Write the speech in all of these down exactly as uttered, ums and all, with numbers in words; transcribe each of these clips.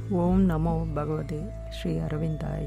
ஓம் நமோ பகவதே ஸ்ரீ அரவிந்தாய்.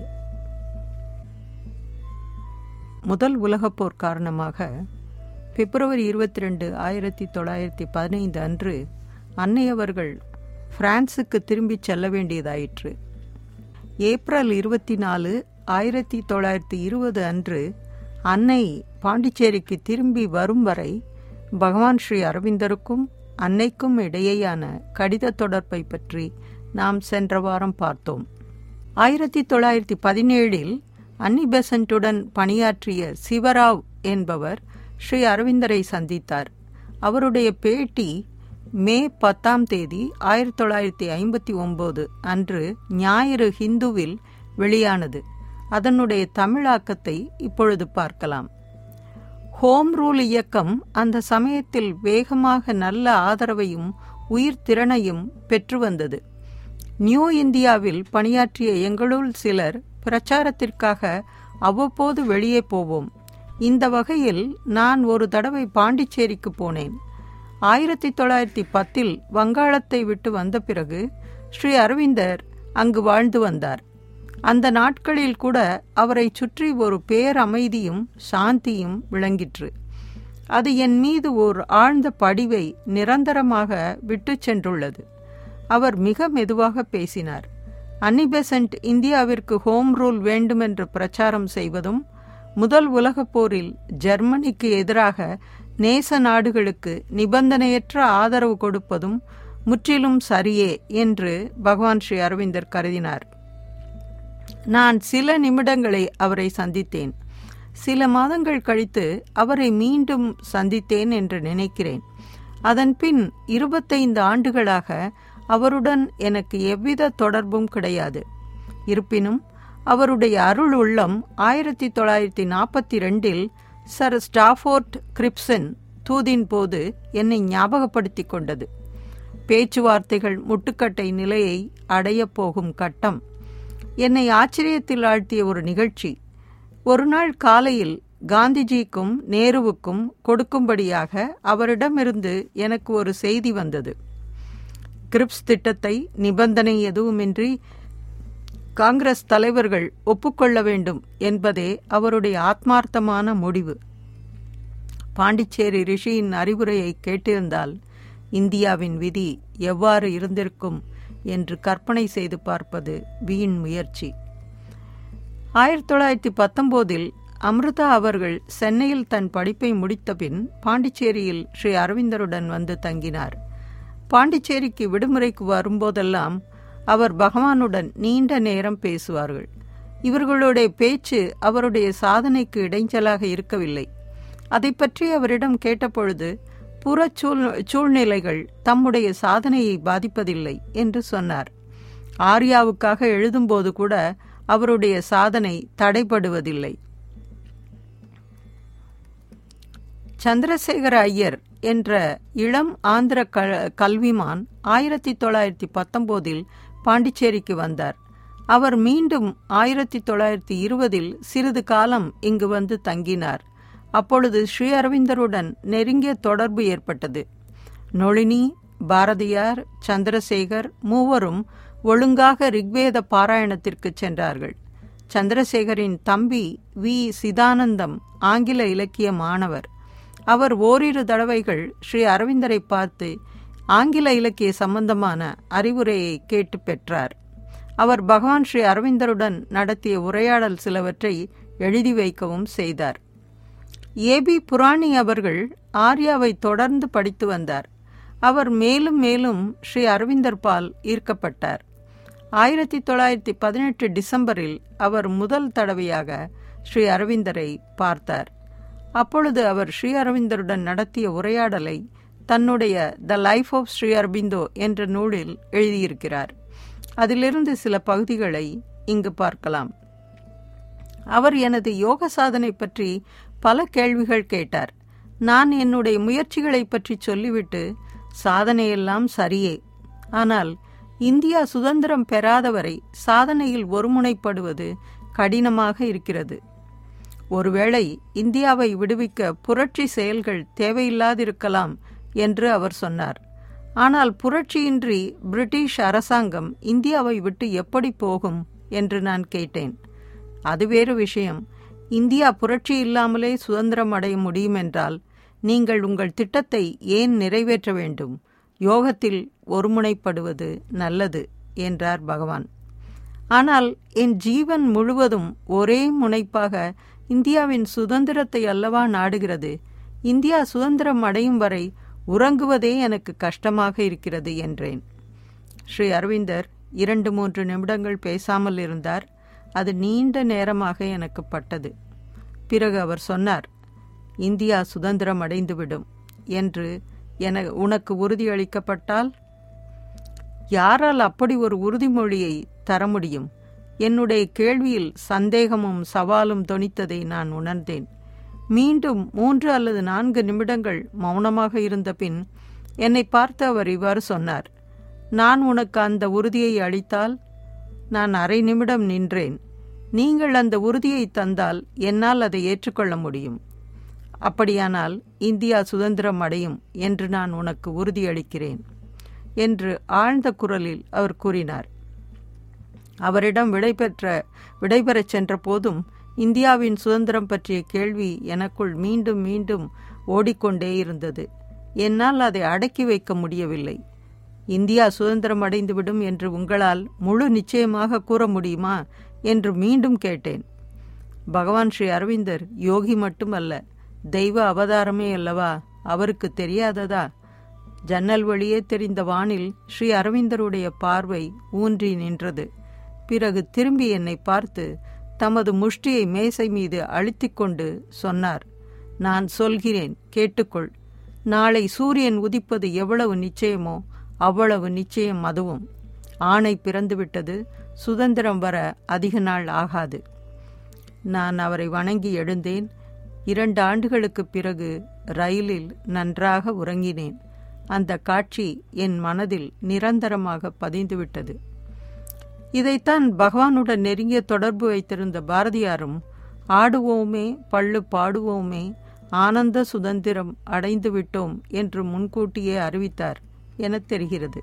முதல் உலகப்போர் காரணமாக பிப்ரவரி இருபத்தி ரெண்டு ஆயிரத்தி தொள்ளாயிரத்தி பதினைந்து அன்று அன்னையவர்கள் பிரான்சுக்கு திரும்பிச் செல்ல வேண்டியதாயிற்று. ஏப்ரல் இருபத்தி நாலு ஆயிரத்தி தொள்ளாயிரத்தி இருபது அன்று அன்னை பாண்டிச்சேரிக்கு திரும்பி வரும் வரை பகவான் ஸ்ரீ அரவிந்தருக்கும் அன்னைக்கும் இடையேயான கடித தொடர்பை பற்றி நாம் சென்ற வாரம் பார்த்தோம். ஆயிரத்தி தொள்ளாயிரத்தி பதினேழில் அன்னி பெசன்ட்டுடன் பணியாற்றிய சிவராவ் என்பவர் ஸ்ரீ அரவிந்தரை சந்தித்தார். அவருடைய பேட்டி மே பத்தாம் தேதி ஆயிரத்தி தொள்ளாயிரத்தி ஐம்பத்தி ஒன்பது அன்று ஞாயிறு ஹிந்துவில் வெளியானது. அதனுடைய தமிழாக்கத்தை இப்பொழுது பார்க்கலாம். ஹோம் ரூல் இயக்கம் அந்த சமயத்தில் வேகமாக நல்ல ஆதரவையும் உயிர் திறனையும் பெற்று வந்தது. நியூ இந்தியாவில் பணியாற்றிய எங்களுள் சிலர் பிரச்சாரத்திற்காக அவ்வப்போது வெளியே போவோம். இந்த வகையில் நான் ஒரு தடவை பாண்டிச்சேரிக்கு போனேன். ஆயிரத்தி தொள்ளாயிரத்தி பத்தில் வங்காளத்தை விட்டு வந்த பிறகு ஸ்ரீ அரவிந்தர் அங்கு வாழ்ந்து வந்தார். அந்த நாட்களில் கூட அவரை சுற்றி ஒரு பேரமைதியும் சாந்தியும் விளங்கிற்று. அது என் மீது ஓர் ஆழ்ந்த படிவை நிரந்தரமாக விட்டு சென்றுள்ளது. அவர் மிக மெதுவாக பேசினார். அன்னி பெசன்ட் இந்தியாவிற்கு ஹோம் ரூல் வேண்டுமென்று பிரச்சாரம் செய்வதும் முதல் உலகப் போரில் ஜெர்மனிக்கு எதிராக நேச நாடுகளுக்கு நிபந்தனையற்ற ஆதரவு கொடுப்பதும் முற்றிலும் சரியே என்று பகவான் ஸ்ரீ அரவிந்தர் கருதினார். நான் சில நிமிடங்களை அவரை சந்தித்தேன். சில மாதங்கள் கழித்து அவரை மீண்டும் சந்தித்தேன் என்று நினைக்கிறேன். அதன்பின் இருபத்தைந்து ஆண்டுகளாக அவருடன் எனக்கு எவ்வித தொடர்பும் கிடையாது. இருப்பினும் அவருடைய அருள் உள்ளம் ஆயிரத்தி தொள்ளாயிரத்தி நாற்பத்தி ரெண்டில் சர் ஸ்டாஃபோர்ட் கிரிப்சன் தூதின் போது என்னை ஞாபகப்படுத்தி கொண்டது. பேச்சுவார்த்தைகள் முட்டுக்கட்டை நிலையை அடையப் போகும் கட்டம். என்னை ஆச்சரியத்தில் ஆழ்த்திய ஒரு நிகழ்ச்சி. ஒரு நாள் காலையில் காந்திஜிக்கும் நேருவுக்கும் கொடுக்கும்படியாக அவரிடமிருந்து எனக்கு ஒரு செய்தி வந்தது. கிரிப்ஸ் திட்டத்தை நிபந்தனை எதுவுமின்றி காங்கிரஸ் தலைவர்கள் ஒப்புக்கொள்ள வேண்டும் என்பதே அவருடைய ஆத்மார்த்தமான முடிவு. பாண்டிச்சேரி ரிஷியின் அறிவுரையை கேட்டிருந்தால் இந்தியாவின் விதி எவ்வாறு இருந்திருக்கும் என்று கற்பனை செய்து பார்ப்பது வீண் முயற்சி. ஆயிரத்தி தொள்ளாயிரத்தி பத்தொன்பதில் அமிர்தா அவர்கள் சென்னையில் தன் படிப்பை முடித்தபின் பாண்டிச்சேரியில் ஸ்ரீ அரவிந்தருடன் வந்து தங்கினார். பாண்டிச்சேரிக்கு விடுமுறைக்கு வரும்போதெல்லாம் அவர் பகவானுடன் நீண்ட நேரம் பேசுவார்கள். இவர்களுடைய பேச்சு அவருடைய சாதனைக்கு இடைஞ்சலாக இருக்கவில்லை. அதை பற்றி அவரிடம் கேட்டபொழுது புற சூழ் சூழ்நிலைகள் தம்முடைய சாதனையை பாதிப்பதில்லை என்று சொன்னார். ஆர்யாவுக்காக எழுதும்போது கூட அவருடைய சாதனை தடைபடுவதில்லை. சந்திரசேகர ஐயர் என்ற இளம் ஆந்திர கல்விமான் ஆயிரத்தி தொள்ளாயிரத்தி பத்தொன்பதில் பாண்டிச்சேரிக்கு வந்தார். அவர் மீண்டும் ஆயிரத்தி தொள்ளாயிரத்தி இருபதில் சிறிது காலம் இங்கு வந்து தங்கினார். அப்பொழுது ஸ்ரீ அரவிந்தருடன் நெருங்கிய தொடர்பு ஏற்பட்டது. நொளினி, பாரதியார், சந்திரசேகர் மூவரும் ஒழுங்காக ரிக்வேத பாராயணத்திற்கு சென்றார்கள். சந்திரசேகரின் தம்பி வி சிதானந்தம் ஆங்கில இலக்கிய மாணவர். அவர் ஓரிரு தடவைகள் ஸ்ரீ அரவிந்தரை பார்த்து ஆங்கில இலக்கிய சம்பந்தமான அறிவுரையை கேட்டு பெற்றார். அவர் பகவான் ஸ்ரீ அரவிந்தருடன் நடத்திய உரையாடல் சிலவற்றை எழுதி வைக்கவும் செய்தார். ஏ பி புராணி அவர்கள் ஆர்யாவை தொடர்ந்து படித்து வந்தார். அவர் மேலும் மேலும் ஸ்ரீ அரவிந்தர் பால் ஈர்க்கப்பட்டார். ஆயிரத்தி தொள்ளாயிரத்தி பதினெட்டு டிசம்பரில் அவர் முதல் தடவையாக ஸ்ரீ அரவிந்தரை பார்த்தார். அப்பொழுது அவர் ஸ்ரீ அரவிந்தருடன் நடத்திய உரையாடலை தன்னுடைய the life of Sri Aurobindo என்ற நூலில் எழுதியிருக்கிறார். அதிலிருந்து சில பகுதிகளை இங்கு பார்க்கலாம். அவர் எனது யோக சாதனை பற்றி பல கேள்விகள் கேட்டார். நான் என்னுடைய முயற்சிகளை பற்றி சொல்லிவிட்டு, சாதனையெல்லாம் சரியே, ஆனால் இந்தியா சுதந்திரம் பெறாதவரை சாதனையில் ஒருமுனைப்படுவது கடினமாக இருக்கிறது. ஒருவேளை இந்தியாவை விடுவிக்க புரட்சி செயல்கள் தேவையில்லாதிருக்கலாம் என்று அவர் சொன்னார். ஆனால் புரட்சியின்றி பிரிட்டிஷ் அரசாங்கம் இந்தியாவை விட்டு எப்படி போகும் என்று நான் கேட்டேன். அது வேறு விஷயம். இந்தியா புரட்சி இல்லாமலே சுதந்திரம் அடைய முடியும் என்றால் நீங்கள் உங்கள் திட்டத்தை ஏன் நிறைவேற்ற வேண்டும்? யோகத்தில் ஒருமுனைப்படுவது நல்லது என்றார் பகவான். ஆனால் என் ஜீவன் முழுவதும் ஒரே முனைப்பாக இந்தியாவின் சுதந்திரத்தை அல்லவா நாடுகிறது. இந்தியா சுதந்திரம் அடையும் வரை உறங்குவதே எனக்கு கஷ்டமாக இருக்கிறது என்றேன். ஸ்ரீ அரவிந்தர் இரண்டு மூன்று நிமிடங்கள் பேசாமல் இருந்தார். அது நீண்ட நேரமாக எனக்கு பட்டது. பிறகு அவர் சொன்னார், இந்தியா சுதந்திரம் அடைந்துவிடும் என்று என உனக்கு உறுதியளிக்கப்பட்டால்? யாரால் அப்படி ஒரு உறுதிமொழியை தர முடியும்? என்னுடைய கேள்வியில் சந்தேகமும் சவாலும் தொனித்ததை நான் உணர்ந்தேன். மீண்டும் மூன்று அல்லது நான்கு நிமிடங்கள் மௌனமாக இருந்த பின் என்னை பார்த்து அவர் இவ்வாறு சொன்னார், நான் உனக்கு அந்த உறுதியை அளித்தால்? நான் அரை நிமிடம் நின்றேன். நீங்கள் அந்த உறுதியை தந்தால் என்னால் அதை ஏற்றுக்கொள்ள முடியும். அப்படியானால் இந்தியா சுதந்திரம் அடையும் என்று நான் உனக்கு உறுதியளிக்கிறேன் என்று ஆழ்ந்த குரலில் அவர் கூறினார். அவரிடம் விடைபெற்ற விடைபெறச் சென்ற போதும் இந்தியாவின் சுதந்திரம் பற்றிய கேள்வி எனக்குள் மீண்டும் மீண்டும் ஓடிக்கொண்டே இருந்தது. என்னால் அதை அடக்கி வைக்க முடியவில்லை. இந்தியா சுதந்திரம் அடைந்துவிடும் என்று உங்களால் முழு நிச்சயமாக கூற முடியுமா என்று மீண்டும் கேட்டேன். பகவான் ஸ்ரீ அரவிந்தர் யோகி மட்டுமல்ல, தெய்வ அவதாரமே அல்லவா? அவருக்கு தெரியாததா? ஜன்னல் வழியே தெரிந்த வானில் ஸ்ரீ அரவிந்தருடைய பார்வை ஊன்றி நின்றது. பிறகு திரும்பி என்னை பார்த்து தமது முஷ்டியை மேசை மீது அழுத்திக் கொண்டு சொன்னார், நான் சொல்கிறேன், கேட்டுக்கொள். நாளை சூரியன் உதிப்பது எவ்வளவு நிச்சயமோ அவ்வளவு நிச்சயம் அதுவும். ஆணை பிறந்துவிட்டது. சுதந்திரம் வர அதிக நாள் ஆகாது. நான் அவரை வணங்கி எழுந்தேன். இரண்டு ஆண்டுகளுக்கு பிறகு ரயிலில் நன்றாக உறங்கினேன். அந்த காட்சி என் மனதில் நிரந்தரமாக பதிந்துவிட்டது. இதைத்தான் பகவானுடன் நெருங்கிய தொடர்பு வைத்திருந்த பாரதியாரும் ஆடுவோமே பள்ளு பாடுவோமே ஆனந்த சுதந்திரம் அடைந்து விட்டோம் என்று முன்கூட்டியே அறிவித்தார் என தெரிகிறது.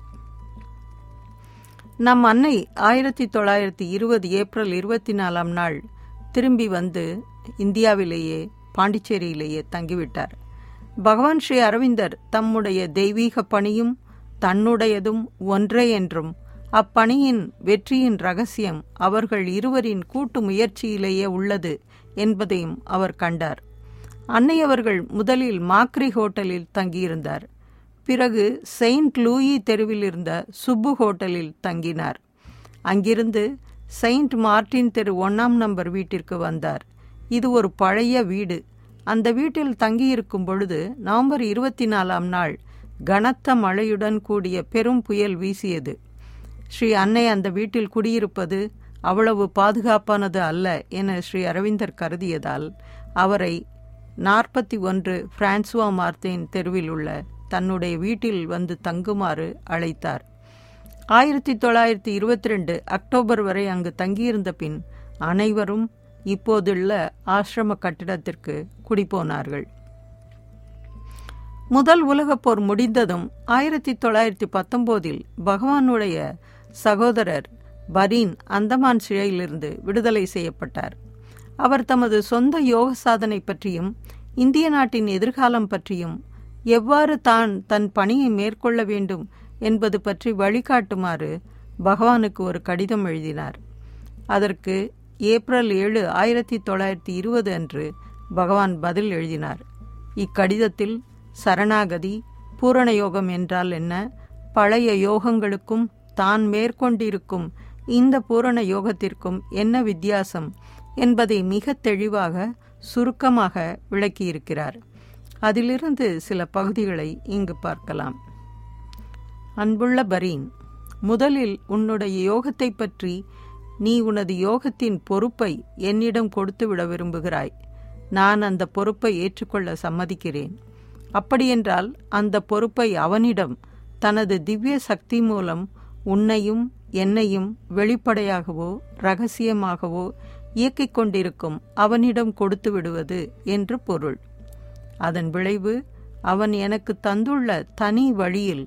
நம் அன்னை ஆயிரத்தி தொள்ளாயிரத்தி இருபது ஏப்ரல் இருபத்தி நாலாம் நாள் திரும்பி வந்து இந்தியாவிலேயே பாண்டிச்சேரியிலேயே தங்கிவிட்டார். பகவான் ஸ்ரீ அரவிந்தர் தம்முடைய தெய்வீக பணியும் தன்னுடையதும் ஒன்றே என்றும் அப்பணியின் வெற்றியின் ரகசியம் அவர்கள் இருவரின் கூட்டு முயற்சியிலேயே உள்ளது என்பதையும் அவர் கண்டார். அன்னை அவர்கள் முதலில் மாக்ரி ஹோட்டலில் தங்கியிருந்தார். பிறகு செயின்ட் லூயி தெருவில் இருந்த சுப்பு ஹோட்டலில் தங்கினார். அங்கிருந்து செயின்ட் மார்ட்டின் தெரு ஒன்னாம் நம்பர் வீட்டிற்கு வந்தார். இது ஒரு பழைய வீடு. அந்த வீட்டில் தங்கியிருக்கும் பொழுது நவம்பர் இருபத்தி நாலாம் நாள் கனத்த மழையுடன் கூடிய பெரும் புயல் வீசியது. ஸ்ரீ அன்னை அந்த வீட்டில் குடியிருப்பது அவ்வளவு பாதுகாப்பானது அல்ல என ஸ்ரீ அரவிந்தர் கருதியதால் அவரை நாற்பத்தி ஒன்று பிரான்சுவா மார்த்தேன் தெருவில் உள்ள தன்னுடைய வீட்டில் வந்து தங்குமாறு அழைத்தார். ஆயிரத்தி தொள்ளாயிரத்தி இருபத்தி ரெண்டு அக்டோபர் வரை அங்கு தங்கியிருந்த பின் அனைவரும் இப்போதுள்ள ஆசிரம கட்டிடத்திற்கு குடிபோனார்கள். முதல் உலகப் போர் முடிந்ததும் ஆயிரத்தி தொள்ளாயிரத்தி பத்தொன்பதில் பகவானுடைய சகோதரர் பரீன் அந்தமான் சிறையிலிருந்து விடுதலை செய்யப்பட்டார். அவர் தமது சொந்த யோக சாதனை பற்றியும் இந்திய நாட்டின் எதிர்காலம் பற்றியும் எவ்வாறு தான் தன் பணியை மேற்கொள்ள வேண்டும் என்பது பற்றி வழிகாட்டுமாறு பகவானுக்கு ஒரு கடிதம் எழுதினார். அதற்கு ஏப்ரல் ஏழு ஆயிரத்தி தொள்ளாயிரத்தி இருபது அன்று பகவான் பதில் எழுதினார். இக்கடிதத்தில் சரணாகதி, பூரண யோகம் என்றால் என்ன, பழைய யோகங்களுக்கும் தான் மேற்கொண்டிருக்கும் இந்த பூரண யோகத்திற்கும் என்ன வித்தியாசம் என்பதை மிக தெளிவாக சுருக்கமாக விளக்கியிருக்கிறார். அதிலிருந்து சில பகுதிகளை இங்கு பார்க்கலாம். அன்புள்ள பரீன், முதலில் உன்னுடைய யோகத்தை பற்றி நீ உனது யோகத்தின் பொறுப்பை என்னிடம் கொடுத்துவிட விரும்புகிறாய். நான் அந்த பொறுப்பை ஏற்றுக்கொள்ள சம்மதிக்கிறேன். அப்படியென்றால் அந்த பொறுப்பை அவனிடம் தனது திவ்ய சக்தி மூலம் உன்னையும் என்னையும் வெளிப்படையாகவோ இரகசியமாகவோ இயக்கிக் கொண்டிருக்கும் அவனிடம் கொடுத்து விடுவது என்று பொருள். அதன் விளைவு அவன் எனக்கு தந்துள்ள தனி வழியில்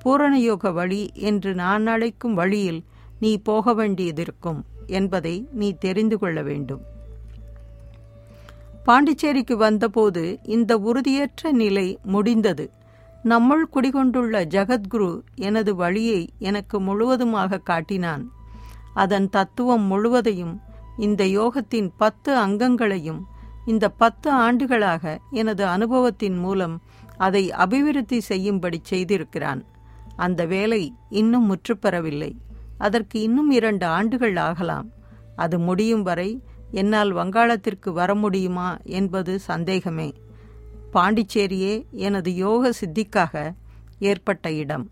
பூரணயோக வழி என்று நான் அழைக்கும் வழியில் நீ போக வேண்டியதிருக்கும் என்பதை நீ தெரிந்து கொள்ள வேண்டும். பாண்டிச்சேரிக்கு வந்தபோது இந்த உறுதியற்ற நிலை முடிந்தது. நம்முள் குடிகொண்டுள்ள ஜகத்குரு எனது வழியை எனக்கு முழுவதுமாக காட்டினான். அதன் தத்துவம் முழுவதையும், இந்த யோகத்தின் பத்து அங்கங்களையும் இந்த பத்து ஆண்டுகளாக எனது அனுபவத்தின் மூலம் அதை அபிவிருத்தி செய்யும்படி செய்திருக்கிறான். அந்த வேலை இன்னும் முற்றுப்பெறவில்லை. அதற்கு இன்னும் இரண்டு ஆண்டுகள் ஆகலாம். அது முடியும் வரை என்னால் வங்காளத்திற்கு வர முடியுமா என்பது சந்தேகமே. பாண்டிச்சேரியே எனது யோக சித்திக்காக ஏற்பட்ட இடம்.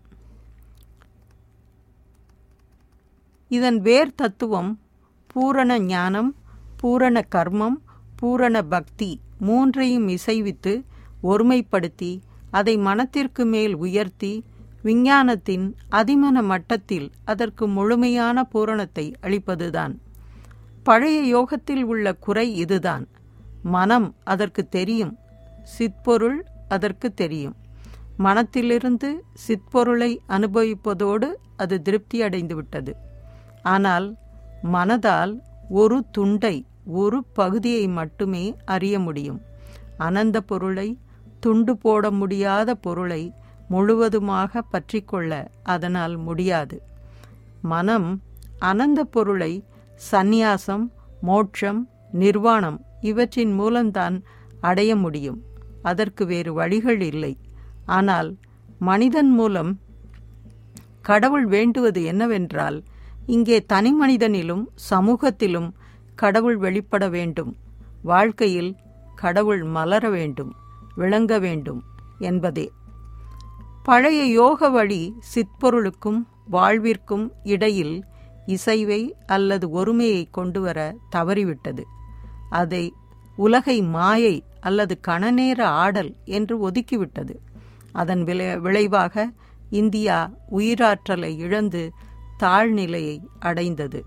இதன் வேர் தத்துவம் பூரண ஞானம், பூரண கர்மம், பூரண பக்தி மூன்றையும் இசைவித்து ஒருமைப்படுத்தி அதை மனத்திற்கு மேல் உயர்த்தி விஞ்ஞானத்தின் அதிமன மட்டத்தில் அதற்கு முழுமையான பூரணத்தை அளிப்பதுதான். பழைய யோகத்தில் உள்ள குறை இதுதான். மனம் அதற்கு தெரியும், சிற்பொருள் அதற்கு தெரியும். மனத்திலிருந்து சிற்பொருளை அனுபவிப்பதோடு அது திருப்தி அடைந்து விட்டது. ஆனால் மனதால் ஒரு துண்டை, ஒரு பகுதியை மட்டுமே அறிய முடியும். அனந்த பொருளை, துண்டு போட முடியாத பொருளை முழுவதுமாக பற்றிக்கொள்ள அதனால் முடியாது. மனம் அனந்த பொருளை சந்நியாசம், மோட்சம், நிர்வாணம் இவற்றின் மூலம்தான் அடைய முடியும். அதற்கு வேறு வழிகள் இல்லை. ஆனால் மனிதன் மூலம் கடவுள் வேண்டுவது என்னவென்றால், இங்கே தனி மனிதனிலும் சமூகத்திலும் கடவுள் வெளிப்பட வேண்டும், வாழ்க்கையில் கடவுள் மலர வேண்டும், விளங்க வேண்டும் என்பதே. பழைய யோக வழி சிற்பொருளுக்கும் வாழ்விற்கும் இடையில் இசைவை அல்லது ஒருமையை கொண்டுவர தவறிவிட்டது. அதை உலகை மாயை அல்லது கணநேர ஆடல் என்று ஒதுக்கிவிட்டது. அதன் விளை விளைவாக இந்தியா உயிராற்றலை இழந்து தாழ்நிலையை அடைந்தது.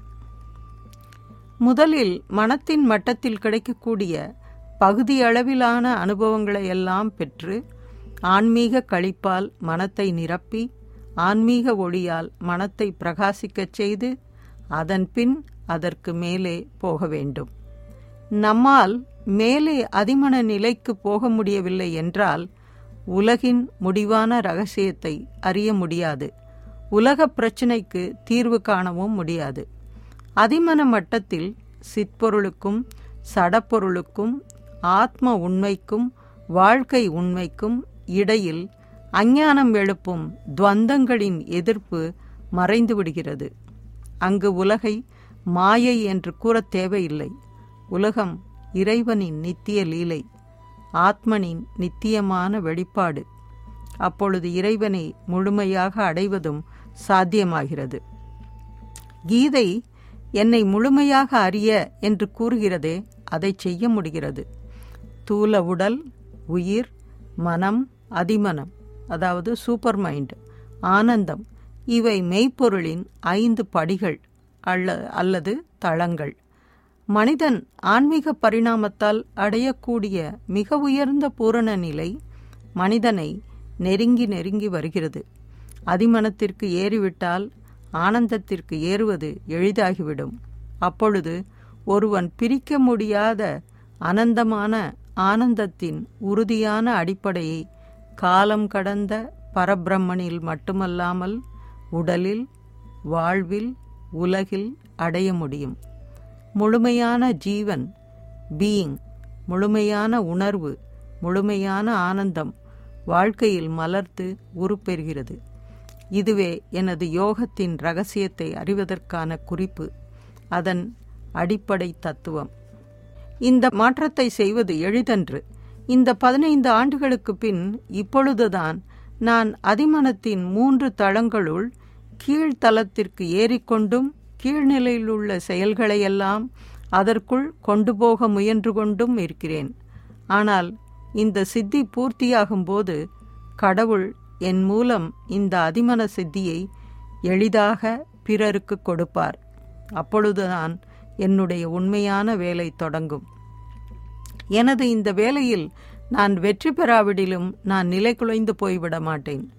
முதலில் மனத்தின் மட்டத்தில் கிடைக்கக்கூடிய பகுதியளவிலான அனுபவங்களை எல்லாம் பெற்று ஆன்மீக களிப்பால் மனத்தை நிரப்பி ஆன்மீக ஒளியால் மனத்தை பிரகாசிக்கச் செய்து அதன் பின் அதற்கு மேலே போக வேண்டும். நம்மால் மேலே அதிமன நிலைக்கு போக முடியவில்லை என்றால் உலகின் முடிவான இரகசியத்தை அறிய முடியாது. உலக பிரச்சினைக்கு தீர்வு காணவும் முடியாது. அதிமன மட்டத்தில் சிற்பொருளுக்கும் சடப்பொருளுக்கும் ஆத்ம உண்மைக்கும் வாழ்க்கை உண்மைக்கும் இடையில் அஞ்ஞானம் எழுப்பும் துவந்தங்களின் எதிர்ப்பு மறைந்து விடுகிறது. அங்கு உலகை மாயை என்று கூற தேவையில்லை. உலகம் இறைவனின் நித்திய லீலை, ஆத்மனின் நித்தியமான வெளிப்பாடு. அப்பொழுது இறைவனை முழுமையாக அடைவதும் சாத்தியமாகிறது. கீதை என்னை முழுமையாக அறிய என்று கூறுகிறதே, அதை செய்ய முடிகிறது. தூல உடல், உயிர், மனம், அதிமனம், அதாவது சூப்பர் மைண்ட், ஆனந்தம், இவை மெய்ப்பொருளின் ஐந்து படிகள் அல்ல அல்லது தளங்கள். மனிதன் ஆன்மீக பரிணாமத்தால் அடையக்கூடிய மிக உயர்ந்த பூரண நிலை மனிதனை நெருங்கி நெருங்கி வருகிறது. அதிமனத்திற்கு ஏறிவிட்டால் ஆனந்தத்திற்கு ஏறுவது எளிதாகிவிடும். அப்பொழுது ஒருவன் பிரிக்க முடியாத அனந்தமான ஆனந்தத்தின் உறுதியான அடிப்படையை காலம் கடந்த பரபிரம்மனில் மட்டுமல்லாமல் உடலில், வாழ்வில், உலகில் அடைய முடியும். முழுமையான ஜீவன், பீயிங், முழுமையான உணர்வு, முழுமையான ஆனந்தம் வாழ்க்கையில் மலர்ந்து உருப்பெறுகிறது. இதுவே எனது யோகத்தின் இரகசியத்தை அறிவதற்கான குறிப்பு, அதன் அடிப்படை தத்துவம். இந்த மாற்றத்தை செய்வது எளிதன்று. இந்த பதினைந்து ஆண்டுகளுக்கு பின் இப்பொழுதுதான் நான் அதிமனத்தின் மூன்று தளங்களுள் கீழ்த்தளத்திற்கு ஏறிக்கொண்டும் கீழ்நிலையில் உள்ள செயல்களையெல்லாம் அதற்குள் கொண்டு போக முயன்று கொண்டும் இருக்கிறேன். ஆனால் இந்த சித்தி பூர்த்தியாகும்போது கடவுள் என் மூலம் இந்த அதிமன சித்தியை எளிதாக பிறருக்கு கொடுப்பார். அப்பொழுதுதான் என்னுடைய உண்மையான வேலை தொடங்கும். எனது இந்த வேலையில் நான் வெற்றி பெறாவிடிலும் நான் நிலை குலைந்து போய்விட மாட்டேன்.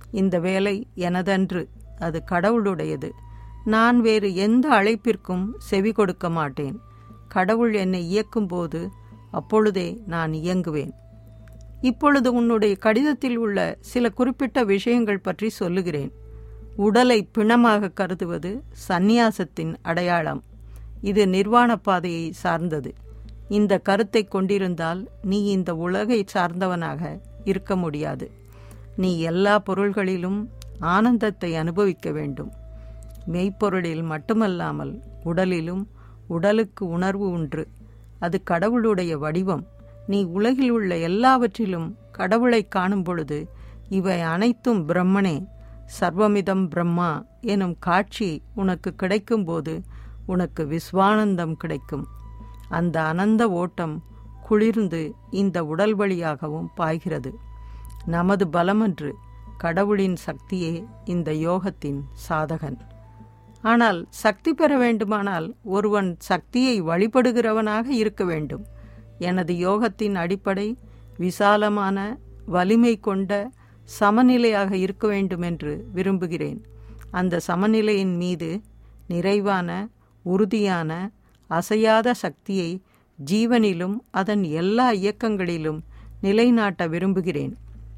இந்த வேலை எனதன்று, அது கடவுளுடையது. நான் வேறு எந்த அழைப்பிற்கும் செவி கொடுக்க மாட்டேன். கடவுள் என்னை இயக்கும்போது அப்பொழுதே நான் இயங்குவேன். இப்பொழுது உன்னுடைய கடிதத்தில் உள்ள சில குறிப்பிட்ட விஷயங்கள் பற்றி சொல்லுகிறேன். உடலை பிணமாக கருதுவது சந்நியாசத்தின் அடையாளம். இது நிர்வாண பாதையை சார்ந்தது. இந்த கருத்தை கொண்டிருந்தால் நீ இந்த உலகை சார்ந்தவனாக இருக்க முடியாது. நீ எல்லா பொருள்களிலும் ஆனந்தத்தை அனுபவிக்க வேண்டும். மெய்ப்பொருளில் மட்டுமல்லாமல் உடலிலும் உடலுக்கு உணர்வு உண்டு. அது கடவுளுடைய வடிவம். நீ உலகில் உள்ள எல்லாவற்றிலும் கடவுளை காணும் பொழுது இவை அனைத்தும் பிரம்மனே, சர்வமிதம் பிரம்மா எனும் காட்சி உனக்கு கிடைக்கும்போது உனக்கு விஸ்வானந்தம் கிடைக்கும். அந்த அனந்த ஓட்டம் குளிர்ந்து இந்த உடல் வழியாகவும் பாய்கிறது. நமது பலமன்று, கடவுளின் சக்தியே இந்த யோகத்தின் சாதகன். ஆனால் சக்தி பெற வேண்டுமானால் ஒருவன் சக்தியை வழிபடுகிறவனாக இருக்க வேண்டும். எனது யோகத்தின் அடிப்படை விசாலமான வலிமை கொண்ட சமநிலையாக இருக்க வேண்டும் என்று விரும்புகிறேன். அந்த சமநிலையின் மீது நிறைவான உறுதியான அசையாத சக்தியை ஜீவனிலும் அதன் எல்லா இயக்கங்களிலும் நிலைநாட்ட விரும்புகிறேன்.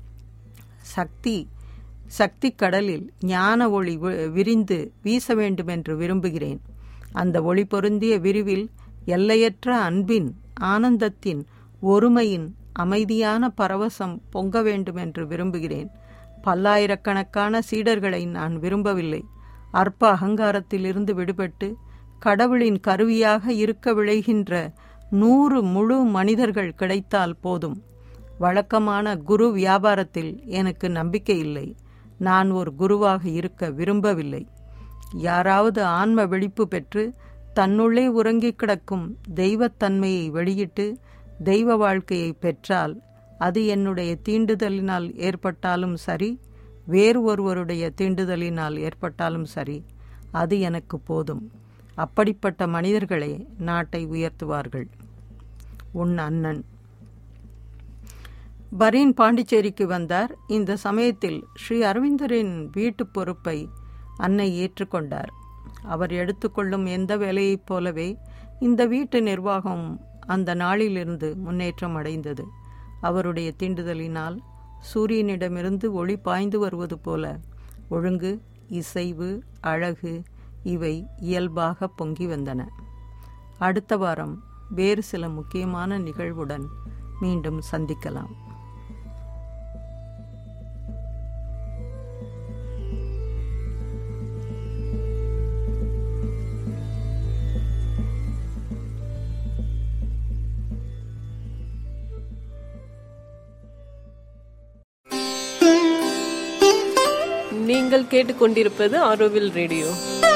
சக்தி சக்தி கடலில் ஞான ஒளி விரிந்து வீச வேண்டுமென்று விரும்புகிறேன். அந்த ஒளி பொருந்திய விரிவில் எல்லையற்ற அன்பின், ஆனந்தத்தின், ஒருமையின் அமைதியான பரவசம் பொங்க வேண்டுமென்று விரும்புகிறேன். பல்லாயிரக்கணக்கான சீடர்களை நான் விரும்பவில்லை. அற்ப அகங்காரத்திலிருந்து விடுபட்டு கடவுளின் கருவியாக இருக்க விளைகின்ற நூறு முழு மனிதர்கள் கிடைத்தால் போதும். வழக்கமான குரு வியாபாரத்தில் எனக்கு நம்பிக்கை இல்லை. நான் ஒரு குருவாக இருக்க விரும்பவில்லை. யாராவது ஆன்ம விழிப்பு பெற்று தன்னுள்ளே உறங்கிக் கிடக்கும் தெய்வத்தன்மையை வெளியிட்டு தெய்வ வாழ்க்கையை பெற்றால் அது என்னுடைய தீண்டுதலினால் ஏற்பட்டாலும் சரி, வேறு ஒருவருடைய தீண்டுதலினால் ஏற்பட்டாலும் சரி, அது எனக்கு போதும். அப்படிப்பட்ட மனிதர்களே நாட்டை உயர்த்துவார்கள். உன் அண்ணன். பரீன் பாண்டிச்சேரிக்கு வந்தார். இந்த சமயத்தில் ஸ்ரீ அரவிந்தரின் வீட்டு பொறுப்பை அன்னை ஏற்றுக்கொண்டார். அவர் எடுத்துக்கொள்ளும் எந்த வேலையைப் போலவே இந்த வீட்டு நிர்வாகம் அந்த நாளிலிருந்து முன்னேற்றம் அடைந்தது. அவருடைய தீண்டுதலினால் சூரியனிடமிருந்து ஒளி பாய்ந்து வருவது போல ஒழுங்கு, இசைவு, அழகு இவை இயல்பாக பொங்கி வந்தன. அடுத்த வாரம் வேறு சில முக்கியமான நிகழ்வுடன் மீண்டும் சந்திக்கலாம். நீங்கள் கேட்டுக்கொண்டிருப்பது ஆரோவில் ரேடியோ.